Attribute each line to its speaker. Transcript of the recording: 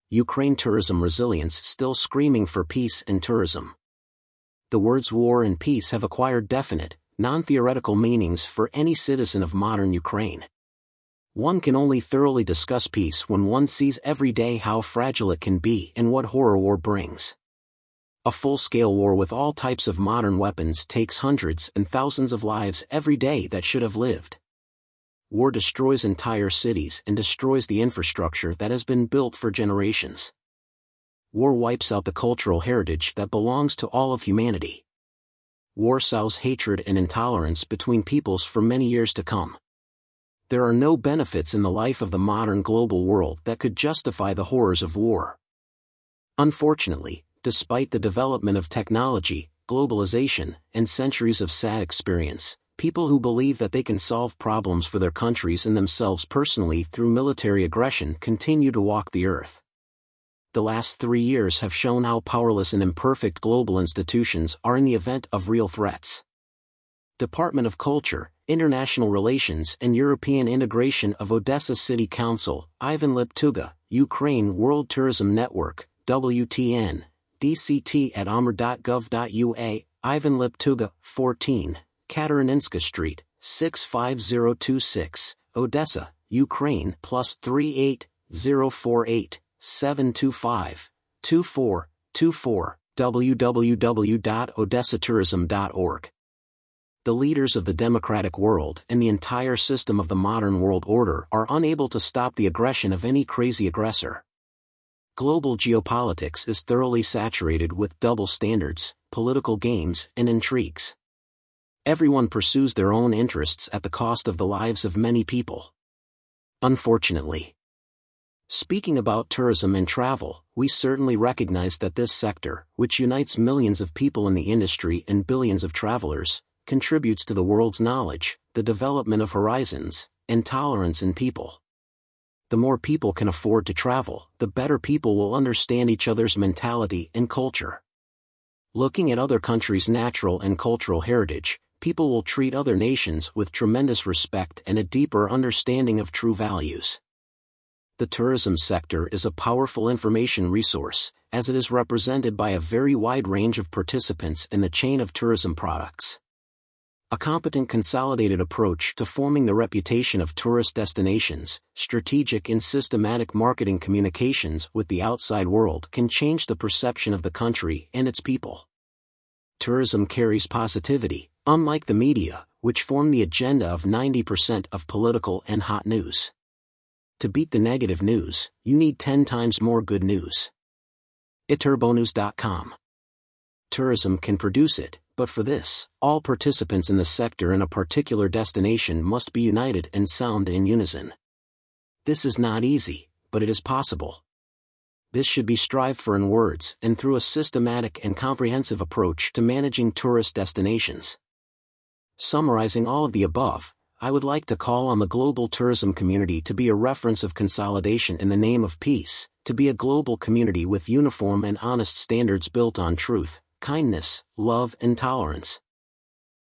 Speaker 1: Ukraine tourism resilience still screaming for peace and tourism. The words war and peace have acquired definite, non-theoretical meanings for any citizen of modern Ukraine. One can only thoroughly discuss peace when one sees every day how fragile it can be and what horror war brings. A full-scale war with all types of modern weapons takes hundreds and thousands of lives every day that should have lived. War destroys entire cities and destroys the infrastructure that has been built for generations. War wipes out the cultural heritage that belongs to all of humanity. War sows hatred and intolerance between peoples for many years to come. There are no benefits in the life of the modern global world that could justify the horrors of war. Unfortunately, despite the development of technology, globalization, and centuries of sad experience, people who believe that they can solve problems for their countries and themselves personally through military aggression continue to walk the earth. The last 3 years have shown how powerless and imperfect global institutions are in the event of real threats. Department of Culture, International Relations and European Integration of Odessa City Council, Ivan Leptuga, Ukraine World Tourism Network, WTN, dct@amr.gov.ua, Ivan Leptuga, 14, Katerinska Street, 65026, Odessa, Ukraine, +38 048 725 2424, www.odessatourism.org. The leaders of the democratic world and the entire system of the modern world order are unable to stop the aggression of any crazy aggressor. Global geopolitics is thoroughly saturated with double standards, political games, and intrigues. Everyone pursues their own interests at the cost of the lives of many people. Unfortunately. Speaking about tourism and travel, we certainly recognize that this sector, which unites millions of people in the industry and billions of travelers, contributes to the world's knowledge, the development of horizons, and tolerance in people. The more people can afford to travel, the better people will understand each other's mentality and culture. Looking at other countries' natural and cultural heritage, people will treat other nations with tremendous respect and a deeper understanding of true values. The tourism sector is a powerful information resource, as it is represented by a very wide range of participants in the chain of tourism products. A competent consolidated approach to forming the reputation of tourist destinations, strategic and systematic marketing communications with the outside world can change the perception of the country and its people. Tourism carries positivity, unlike the media, which form the agenda of 90% of political and hot news. To beat the negative news, you need 10 times more good news. iturbonews.com. Tourism can produce it. But for this, all participants in the sector in a particular destination must be united and sound in unison. This is not easy, but it is possible. This should be strived for in words and through a systematic and comprehensive approach to managing tourist destinations. Summarizing all of the above, I would like to call on the global tourism community to be a reference of consolidation in the name of peace, to be a global community with uniform and honest standards built on truth, kindness, love and tolerance.